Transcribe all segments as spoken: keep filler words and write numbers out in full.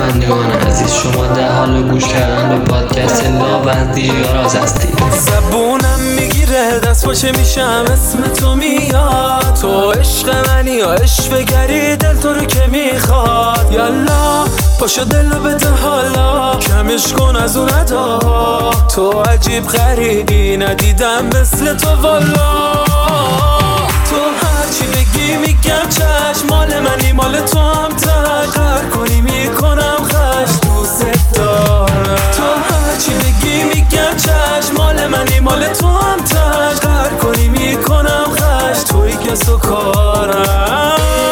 شنوندگان عزیز، شما در حال گوش کردن به پادکست لا و دیاراز هستید. زبونم میگیره دست باشه میشم اسم تو میاد، تو عشق منی یا عشق گری دل تو رو که میخواد. یالا پاشو دل رو بده حالا، کمش کن از اون ادا، تو عجیب غریبی ندیدم مثل تو والا. تو هرچی بگی میگم چشم، مال منی مال تو هم تک، هر کنی میکنم خش دوست دارم. تو هرچی بگی میگم چشم، مال منی مال تو هم تک، هر کنی میکنم خش توی کس و کارم.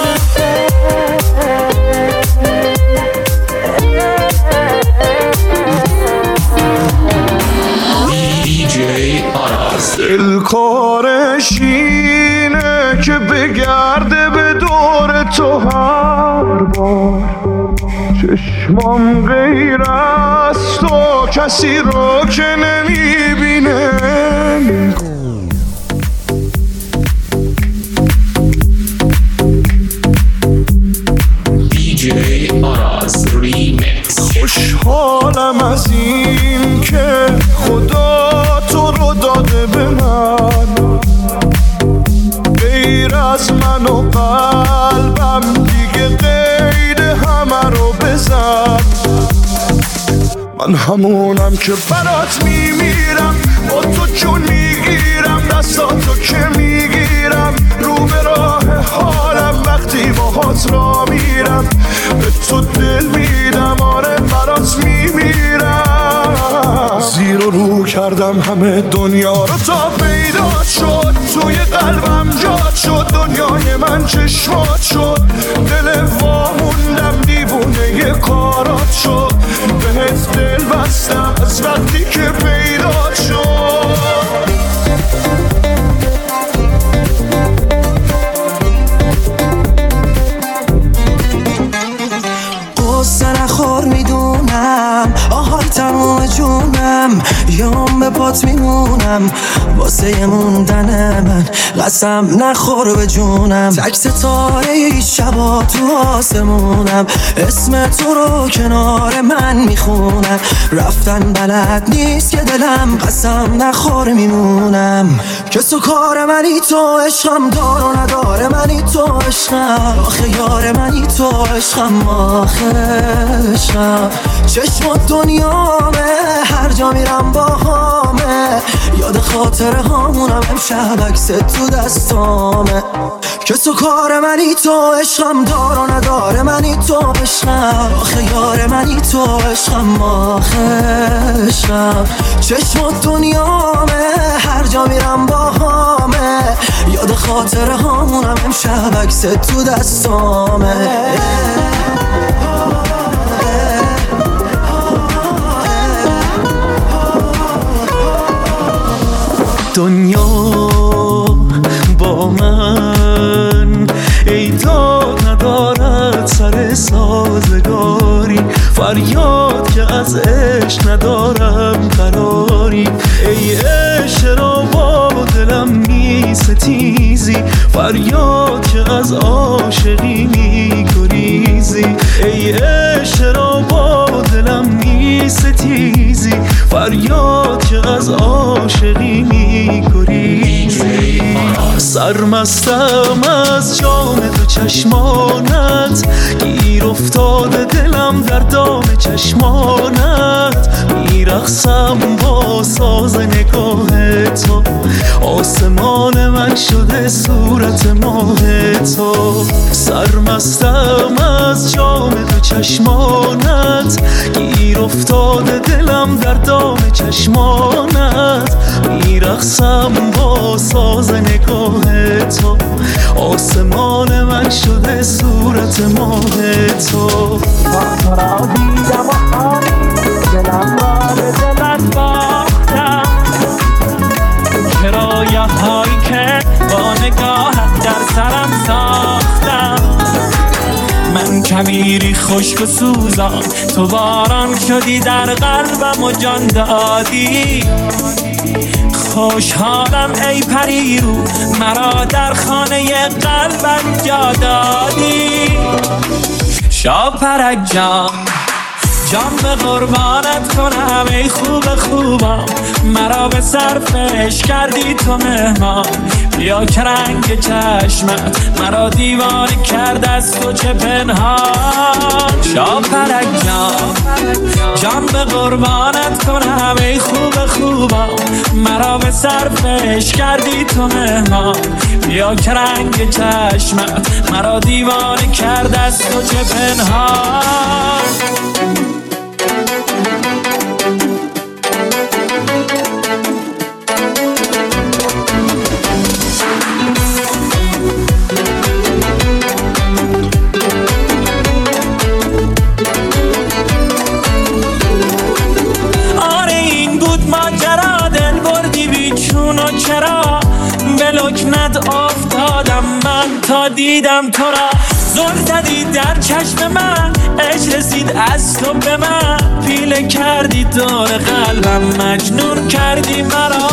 دل کارش اینه که بگرده به دور تو هر بار، چشمام غیر از تو کسی رو که نمیبینه. دی جی آراز ریمیکس. خوشحالم از این که خدا تو رو داده به من، غیر از من و قلبم دیگه قید همه رو بزن. من همونم که برات میمیرم، با تو چون میگیرم دستاتو که میگیرم، رو به راه حالم وقتی باهات را میرم، به تو دل میدم آره برات میمیرم. زیر و رو کردم همه دنیا رو تا پیدا شد، توی قلبم جات شد، دنیای من چشمات شد، دل واموندم دیوونه ی کارات شد، بهت دل بستم از وقتی که پیدا شد. قصه نخور میدونم، آهای تمام جونم، یام به پات میمونم، واسه موندن من قسم نخور به جونم. تک ستاره ای شبا تو آسمونم، اسم تو رو کنار من میخونم، رفتن بلد نیست که دلم قسم نخور میمونم. کس و کار منی تو، عشقم دار و نداره منی تو، عشقم آخه یار منی تو، عشقم آخه عشقم. چشمات دنیامه، هر جا میرم با همه، یاد خاطره هامونم، امشب عکس تو دستامه. کس و کار منی تو، عشقم دار و نداره منی تو، عشقم آخه یار منی تو، عشقم آخه عشقم. چشمات دنیامه، هر جا میرم با همه، یاد خاطره هامونم، امشب عکس تو دستامه. دنیا با من ای داد ندارد سر سازگاری، فریاد که از عشق ندارم قراری. ای عشق را با دلم می ستیزی، فریاد که از عاشقی می گریزی. ای عشق را با دلم می ستیزی، فریاد که از عاشقی می گریزی. سرمستم از جام تو چشمانت، گیر افتاده دلم در دام چشمانت، میرقصم با ساز نگاه تو، آسمان من شده صورت ماه تو. سرمستم از جام تو چشمانت، گیر افتاده دلم در دام چشمانت، میرقصم با ساز نگاه تو، آسمان من شده صورت ماه تو. تو را دیدم و آری دلم را به دلت باختم، کرایه هایی که با نگاهت در سرم ساختم. من کمیری خشک و سوزان، تو باران شدی در قلبم و جان دادی. خوشحالم ای پریرو، مرا در خانه قلبم جا دادی. شاپرک جان جان به قربانت کنم ای خوب خوبم، مرا به صرفش کردی تو مهمان. بیا که رنگ چشمت مرا دیوانه کرد از تو چه پنهان. شاپرک جان جان به قربانت کنم ای خوب خوبم، مرا به صرفش کردی تو مهمان. بیا که رنگ چشمت مرا دیوانه کرد از تو چه پنهان. چرا به لکنت افتادم من تا دیدم تو را. زل زدی در چشم من، عشق رسید از تو به من. پیله کردی دور قلبم، مجنون کردی مرا.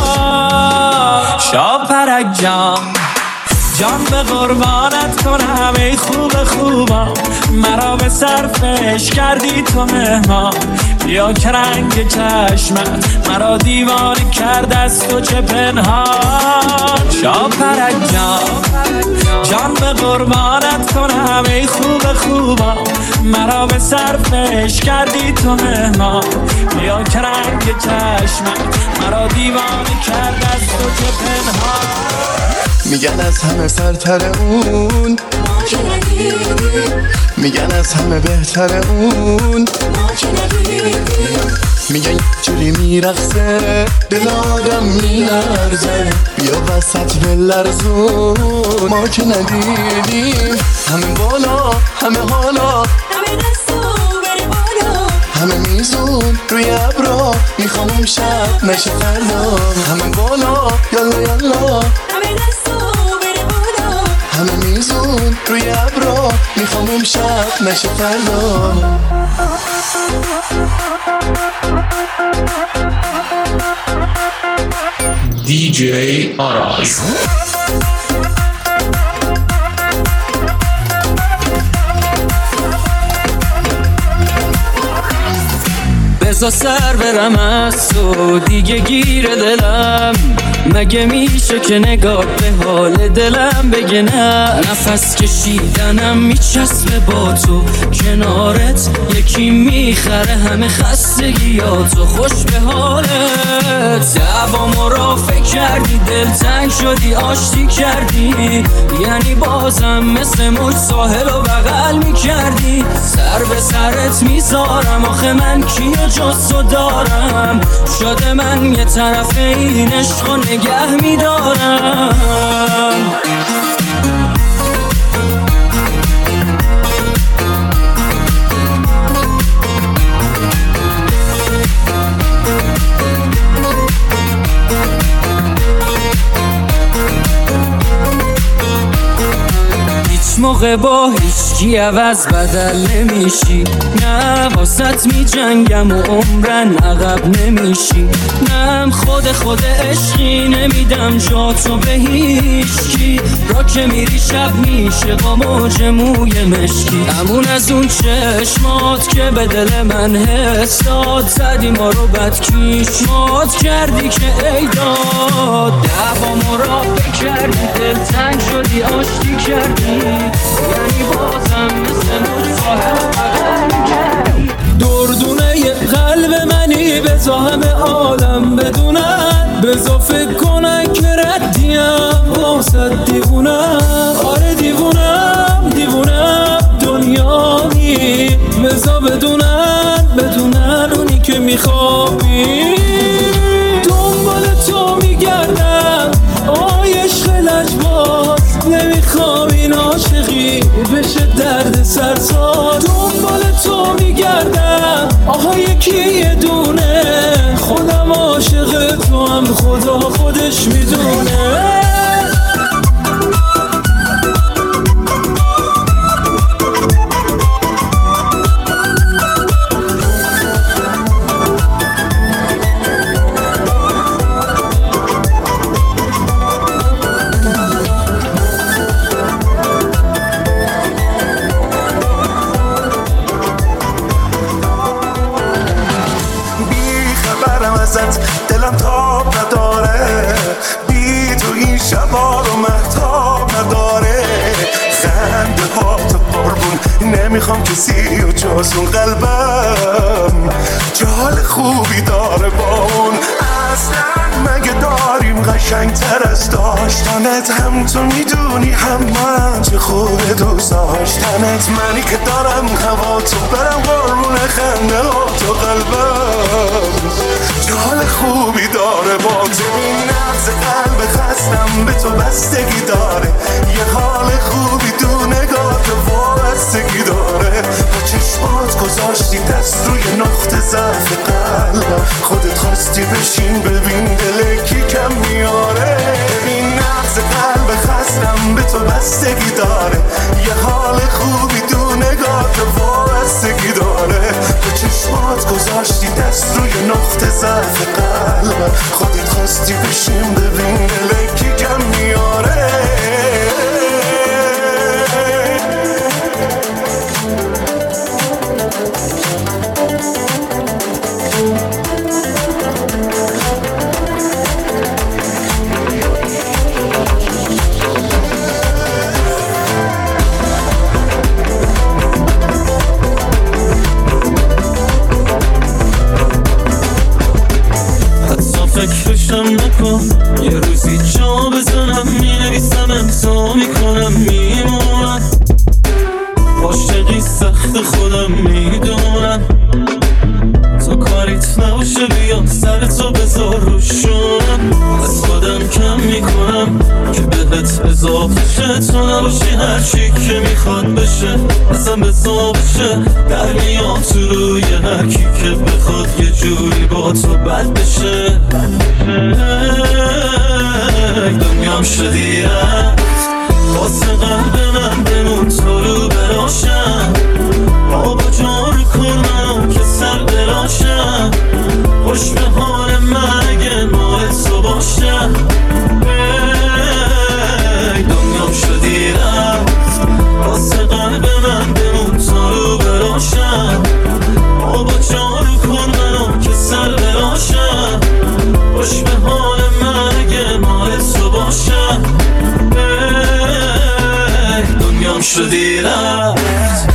شاپرک جان جان به قربانت کنم ای خوب خوبم، مرا به صرفش کردی تو مهمان. بیا که رنگ چشمت مرا دیوانه کرد از تو چه پنهان. شاپرک جان جان به قربانت کنم ای خوب خوبم، مرا به صرفش کردی تو مهمان. بیا که رنگ چشمت مرا دیوانه کرد از تو چه پنهان. میگن از همه سرتر اون ما که ندیدیم، میگن از همه بهتر اون ما که ندیدیم. میگن یک جوری میرقصه دل آدم میلرزه، بیا وسط بلرزون ما که ندیدیم. همه بالا همه حالا، همه دستو بره بالا، همه میزون روی ابرا میخوام اون شب نشه فردا. همه بالا یالا یالا، همه دستو بره بالا، همه میزون روی ابرا میخوام اون شب نشه فردا. دی جی آراز. بزا سر برم از تو دیگه گیر دلم، مگه میشه که نگاه به حال دلم بگه نه. نفس کشیدنم میچسبه با تو، کنارت یکی میخره همه خستگیاتو. خوش به حالت دعوامو را فکر کردی، دل تنگ شدی آشتی کردی، یعنی بازم مثل موج ساحل و بغل میکردی. سر به سرت میذارم آخه من کیو جز تو دارم، شده من یه طرف این عشق و نگه میدارم. موقع با هیچکی عوض بدل نمیشی، نه واسط می جنگم و عمرن عقب نمیشی. نم خود خود عشقی نمیدم جا تو به هیچکی، را که میری شب میشه با موج موی مشکی. امون از اون چشمات که به دل من حس داد، زدی ما رو بد کیشمات کردی که ای داد. دعوامو را بکردی دل تنگ شدی آشتی کردی، یعنی بازم مثل نور ساحل بغل کردی. دردونه یه قلب منی بزا همه عالم بدونن، بزا فکر کنن که ردیم واسد دیوونم. آره دیوونم دیوونم دنیایی، بزا بدونن بدونن اونی که میخوابی. دنبال تو میگردم آی عشق لجباز، نمیخوام این عاشقی بشه درد سرساز. دنبال تو میگردم آها یکی یه دونه، خودم عاشق تو هم خدا خودش میدونه. نمیخوام کسی و جز اون قلبم چه حال خوبی داره با اون. اصلا مگه داریم قشنگ تر از داشتنت؟ هم تو میدونی هم من چه خوبه دوست داشتنت. منی که دارم هوا تو برم قربون خنده ها تو قلبم چه حال خوبی داره با تو. این نبض قلب خستم به تو بستگی داره، یه حال خوبی تو نگاه تو وابستگی داره. با چشمات گذاشتی دست روی نقطه ضعف قلبم، خودت خواستی بشین ببین دل کی کم میاره. ببین نبض قلب خستم به تو بستگی داره، یه حال خوبی تو نگاه تو وابستگی داره. با چشمات گذاشتی دست روی نقطه ضعف قلبم، خودت خواستی بشین ببین دل کی کم میاره. فکرشم نکن یه روزی جا بزنم، مینویسم امضا میکنم میمونم. عاشقی سخت خودم میدونم، تو کاریت نباشه بیا سر تو بذار روشونم. از خودم کم میکنم که بهت اضافه شه، تو نباشی هرچی که میخواد بشه اصلا بزا بشه. در میام تو روی هرکی که بخواد یه جوری با تو بد بشه. دنیام شدی رفت واسه قلب من بمون تو رو براشم. آبا جارو کن منو که سر براشم، خوش به حال من اگه مال تو باشم. دنیام شدی رفت واسه قلب من بمون تو رو براشم. آبا جارو کن منو که سر براشم، خوش به حال من اگه مال تو باشم. دنیام شدی رفت.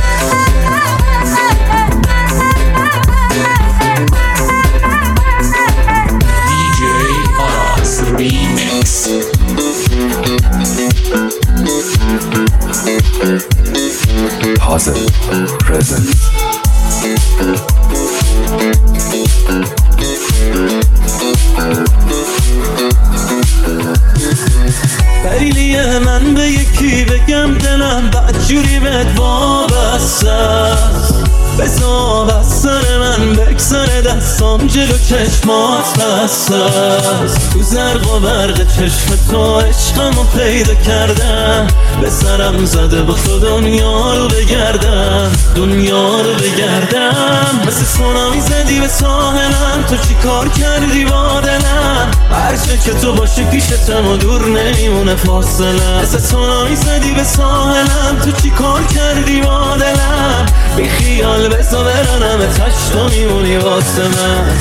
Puzzle present. دلیلیه من به یکی بگم دلم بدجوری بهت وابسته است. بزا بس سر من بگذره دستام جلو چشمات بسته است. تو زرق و برق چشم تو عشقمو پیدا کردم، به سرم زده با تو دنیا رو بگردم، دنیا رو بگردم. مثل سونامی زدی به ساحلم، تو چی کار کردی با دلم؟ هرچه که تو باشی پیشتم و دور نمیمونه فاصله. مثل سونامی زدی به ساحلم، تو چی کار کردی با دلم؟ بی خیال بزا برانم تشت و میمونی واسه من.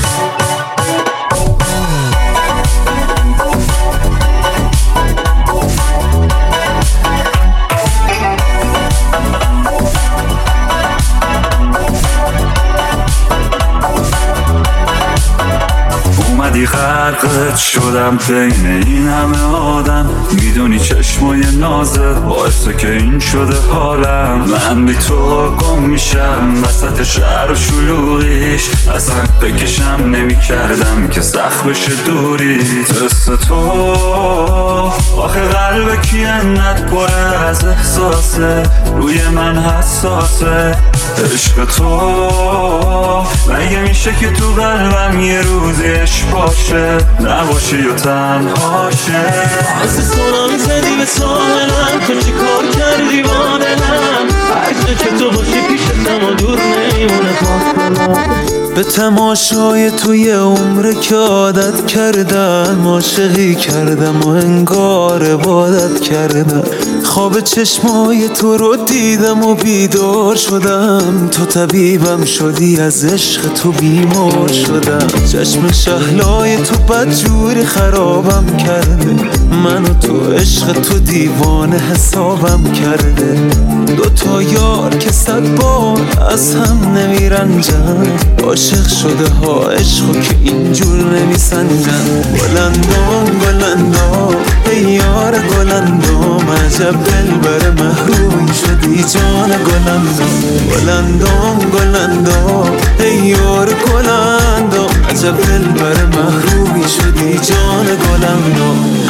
اومدی غرقت شدم بین این همه آدم، میدونی چشمای نازت باعثه که این شده حالم. من بی تو گم میشم وسط شهر و شلوغیش، اصلا بکشم نمی کردم که سخت بشه دوری. دست تو آخه قلب کی انقدر پره از احساسه، روی من حساسه. عشق تو مگه میشه که تو قلبم یه روزش باشه، نباشه یا تنهاشه. مثل سونامی زدی به ساحلم، تو چی کار کردی با دلم؟ هرچه که تو باشی پیشتم و دور نمیمونه فاصله. به تماشای توی عمره که عادت کردم، عاشقی کردم و انگار عبادت کردم. خواب چشمای تو رو دیدم و بیدار شدم، تو طبیبم شدی، از عشق تو بیمار شدم. چشم شهلای تو بدجوری خرابم کرده، منو تو عشق تو دیوانه حسابم کرده. دوتا یار که صد بار از هم نمیرنجن، عاشق شده ها عشقو که اینجور نمیسنجن. گلندام گلندام ای یار گلندام، عجب دلبر محرومی شدی جان گلندام. گلندام گلندام ای یار گلندام، عجب دلبر محرومی شدی جان گلندام.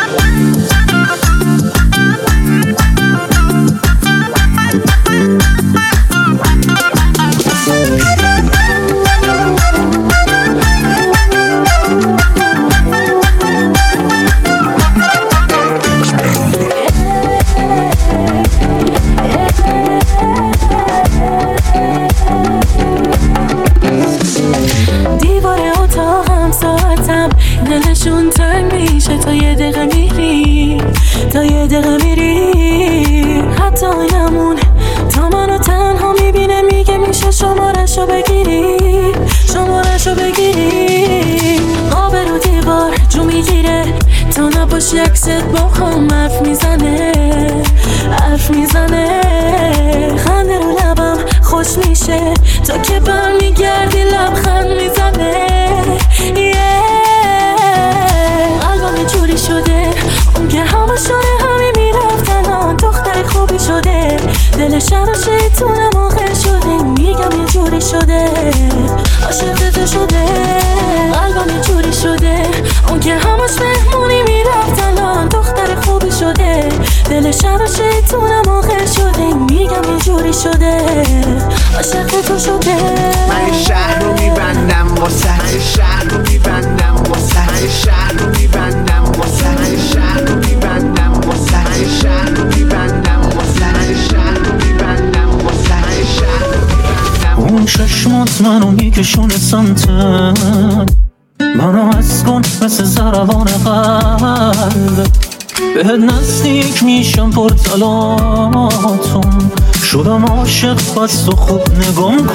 دلشون تنگ میشه تا یه دقیقه میری، تا یه دقیقه میری. حتی نمون تا منو تنها میبینه، میگه میشه شمارشو بگیری، شمارشو بگیری. آبرو دیوار جو میگیره تا نباشی، عکست با هم حرف میزنه، حرف میزنه. خنده رو لبم خوش میشه تا که برمیگردی لبخند میزنه. جوری شده اون که همه شده همه میرفتن، آن دختر خوبی شده، دلش رو شیطونه موقع شده. میگم یه جوری شده عاشق تو شده، قلبم یه جوری شده اون که همش مهمونی میرفتن، آن دختر خوبی شده، دلش رو شیطونه موقع شده. میگم یه جوری شده عاشق تو شده. من شهر رو میبندم واسه، من شهر رو میبندم واسه، من شهر رو میبندم واسه، من شهر رو میبندم واسه، من شهر رو میبندم واسه، من شهر رو میبندم واسه، من شهر رو میبندم. اون چشمات منو میکشونه سمتت، منو از کن مثل زربان قلب، بهت نزدیک میشم پرتلاتون، شدم عاشق بس تو خوب نگام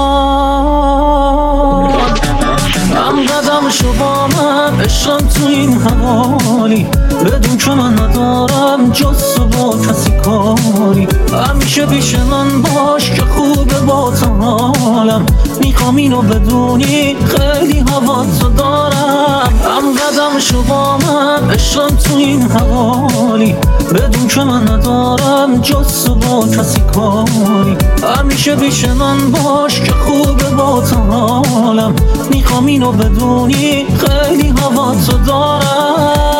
کن. هم قدم شو با من عشقم تو این حوالی، بدون که من ندارم جز تو با کسی کاری. همیشه پیش من باش که خوبه با تو حالم، میخوام اینو بدونی خیلی هوا تو دارم. هم قدم شو با من عشقم تو این حوالی، بدون که من ندارم جز تو با کسی کاری. همیشه پیش من باش که خوبه با تو حالم، میخوام اینو بدونی خیلی هوا تو دارم.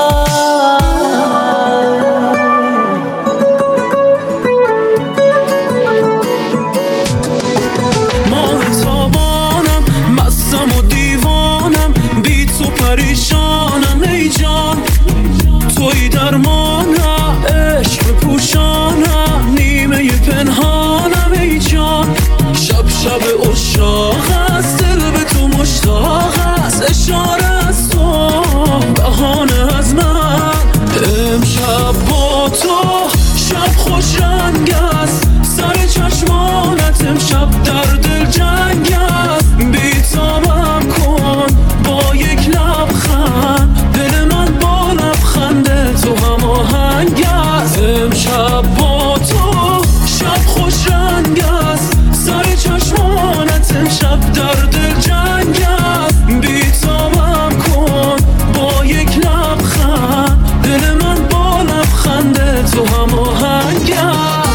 ماه تابانم مستم و دیوانم، بی تو پریشانم ای جان. توی درمانم عشق بپوشانم، نیمه پنهانم ای جان. شب شب عشاق است، دل به تو مشتاق است، اشاره از تو بهانه از من. امشب با تو شب خوش رنگ است، سر چشمانت امشب در دل جنگ است. بی‌تابم کن با یک لبخند، دل من با لبخند تو هماهنگ است. امشب با تو شب خوش رنگ است، سر چشمانت امشب در دل جنگ است. بی‌تابم کن با یک لبخند، دل من با لبخند تو هماهنگ است.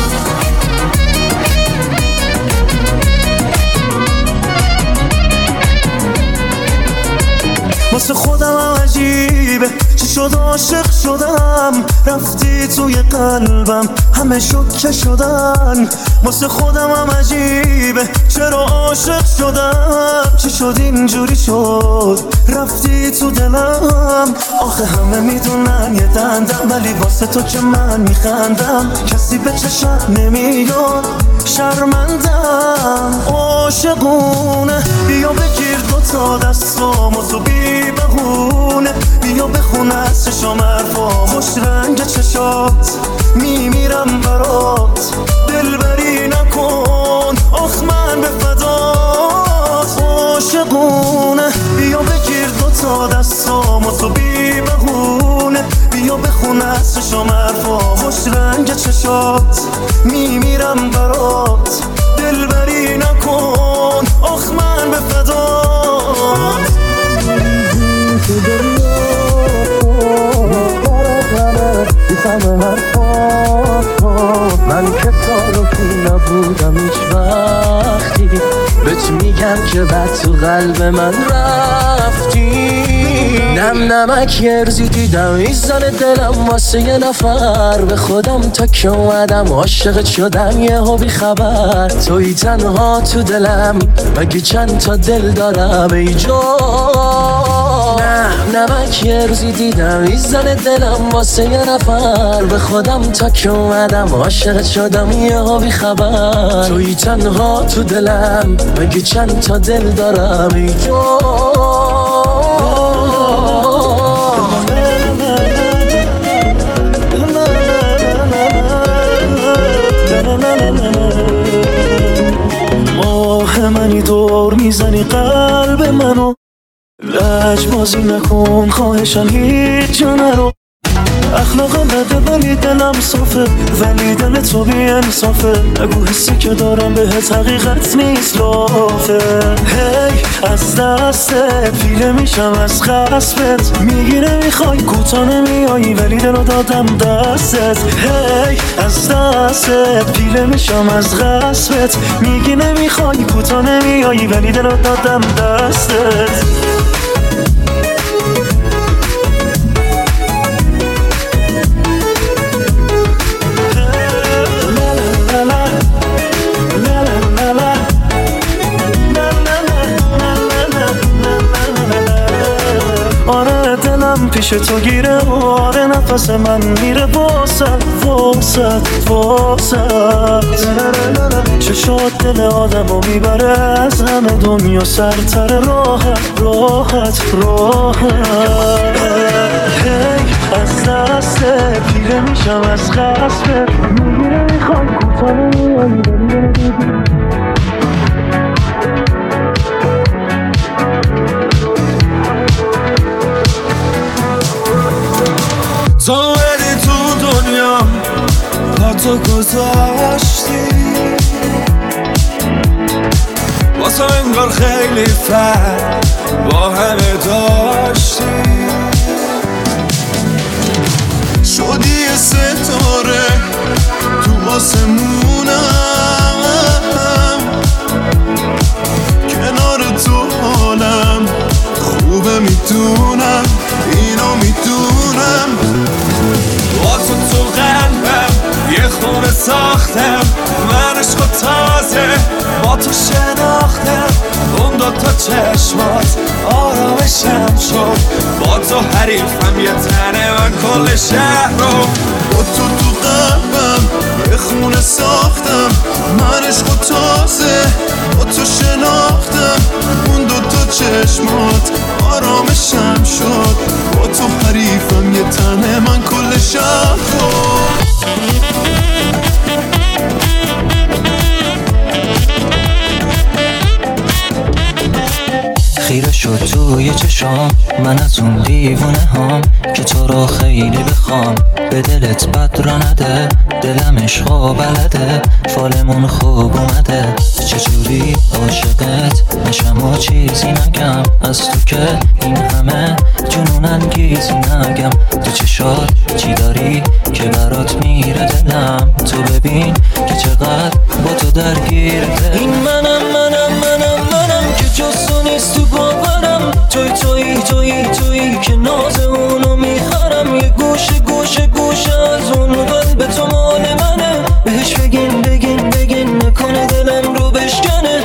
واسه خودم عجیبه چی شد عاشق شدم، رفتی توی قلبم همه شوکه شدن. واسه خودم هم عجیبه چرا عاشق شدم، چی شد اینجوری شد رفتی تو دلم. آخه همه میدونن یه دندم، ولی واسه تو که من میخندم، کسی به چشم نمیاد شرمندم. عاشقونه بیا بگیر دوتا دستام و تو بی بهونه، بیا بخونم از چشم حرفا خوش رنگ چشات میمیرم برات دلبری نکن آخ من به فدات عاشقونه بیا بگیر دوتا دستامو تو بی بهونه بیا بخون از چشم حرفا خوش رنگ چشات میمیرم برات دلبری نکن آخ من به فدات من که تا رو کی نبودم هیچ وقتی بهت میگم که بعد تو قلب من رفتی نم نمک یرزی دیدم ایزان دلم واسه یه نفر به خودم تا که اومدم عاشقت شدم یه ها بی خبر توی تنها تو دلم مگه چند تا دل دارم ای جان نه نمک یرزی دیدم ایزان دلم واسه یه نفر به خودم تا که اومدم عاشقت شدم یه ها بی خبر توی تنها تو دلم مگه چند تا دل دارم ای جان ماه منی دور میزنی قلب منو لج بازی نکن خواهشم هیچ جا نرو اخلاقم بده ولی دلم صافه ولی دل تو بی انصافه نگو حسی که دارم بهت حقیقت نیست لافه هی از دستت پیله میشم از خسبت میگیره میخوای کوتا نمیایی ولی دلو دادم دستت هی از دستت پیله میشم از خسبت میگیره میخوای کوتا نمیایی ولی دلو دادم دستت آره دلم پیش تو گیره آره نفس من میره واسد واسد واسد چشات دل آدمو میبره از همه دنیا سرتر راحت راحت راحت هی از دست پیره میشم از خسبت میگیره میخوای کوتا نمیایی تو بری تو دنیا با تو گذاشتی واسه انگار خیلی فرق با همه داشتی شدی ستاره تو آسمونم کنار تو حالم خوبه میدونم اینو میدونم با تو تو قلبم یه خونه ساختم من عشق و تازه با تو شناختم اون دوتا چشمات آرامشم شد با تو حریفم یه تنه من کل شهر رو با تو تو قلبم یه خونه ساختم من عشق و تازه با تو شناختم اون دوتا چشمات آرامشم شد با تو حریفم یه تنه من کل شهر رو خیره شد توی چشام من از اون دیوونه هام که تو رو خیلی بخوام به دلت بد را نده دلم عشقا بلده فالمون خوب اومده چجوری عاشقت نشم و چیزی نگم از تو که این همه جنون انگیزی نگم تو چشات چی داری که برات میره دلم تو ببین که چقدر با تو درگیره این منم منم منم منم که جز نیست تو باورم توی توی توی توی که ناز اونو میخرم یه گوشه گوشه گوشه از اون قلب تو مال منه بهش بگین بگین بگین نکنه دلم رو بشکنه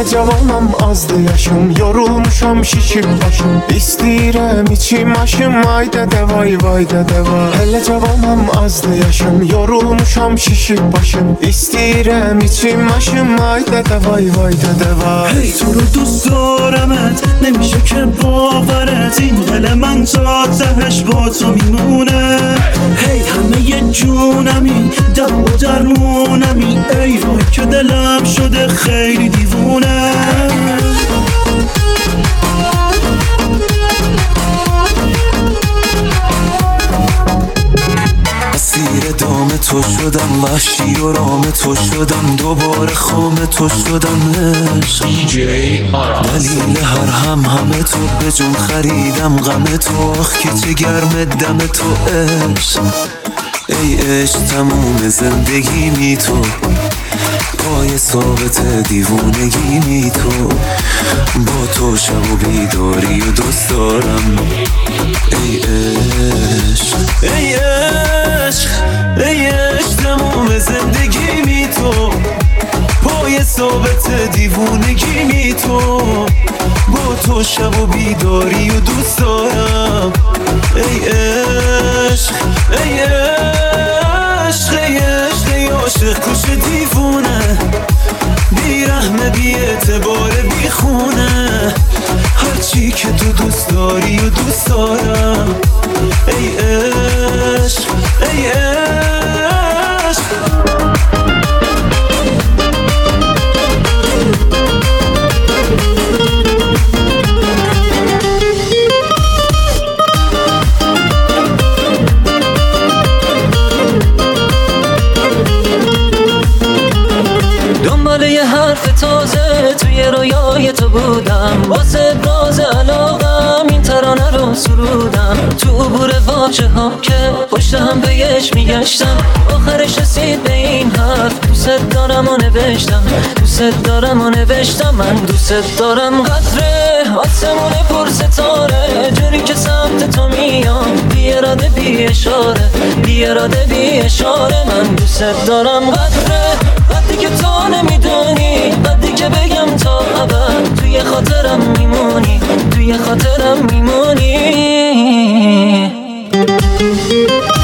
cavanam azdı yaşım, yorulmuşam şişip başım. İstəyirəm içim aşım, ay dədə vay vay dədə vay. Hələ cavanam azdı yaşım, yorulmuşam şişip başım. İstəyirəm içim aşım, ay dədə vay vay dədə vay. Hey تو رو دوست دارمت، نمیشه که باورت، این دل من تا تهش با تو میمونه. هی همه یه جونمی، دم و درمونمی، ای وای که دلم شده خیلی دیوونه. اسیر دام تو شدم، وحشی و رام تو شدم، دوباره خام تو شدم. دلیل هر هم همه تو، به جون خریدم غم تو. آخ که چه گرم دم تو عشق، ای عشق تموم زندگی می تو. پای ثابت دیوونگی می تو. با تو شب و بیداری و دوست دارم. ای عشق ای عشق ای عشق تموم زندگی می تو. پای ثابت دیوونگی می تو. با تو شب و بیداری و دوست دارم. ای عشق ای عشق ای عشق ای عاشق کش دیوونه، بی رحمه بی اعتبار بی خونه. هرچی که تو دوست داری و دوست دارم. ای عشق ای عشق. دنبال یه حرف تازه توی رویای تو بودم، واسه باز علاقم این ترانه رو سرودم. تو عبور واژه ها که پشت هم بهش میگشتم، آخرش رسید به این حرف، دوست دارم و نوشتم. دوست دارم و نوشتم، من دوست دارم. قطره آسمون پر ستاره، جوری که سمت تو میام، بی اراده بی اشاره، بی اراده بی اشاره. من دوست دارم. قطره وقتی که تو نمیدونی، وقتی که بگم تا ابد، توی خاطرم میمونی، توی خاطرم میمونی.